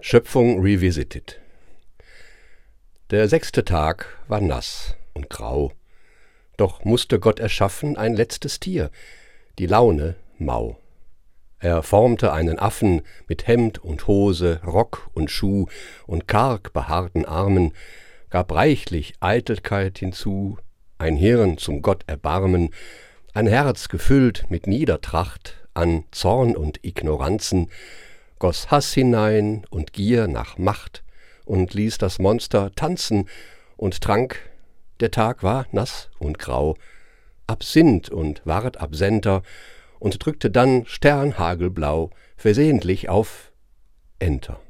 Schöpfung revisited. Der 6. Tag war nass und grau, doch musste Gott erschaffen ein letztes Tier, die Laune mau. Er formte einen Affen mit Hemd und Hose, Rock und Schuh und karg behaarten Armen, gab reichlich Eitelkeit hinzu, ein Hirn zum Gott Erbarmen, ein Herz gefüllt mit Niedertracht an Zorn und Ignoranzen, goss Hass hinein und Gier nach Macht und ließ das Monster tanzen und trank, der Tag war nass und grau, Absinth und ward absenter und drückte dann sternhagelblau versehentlich auf Enter.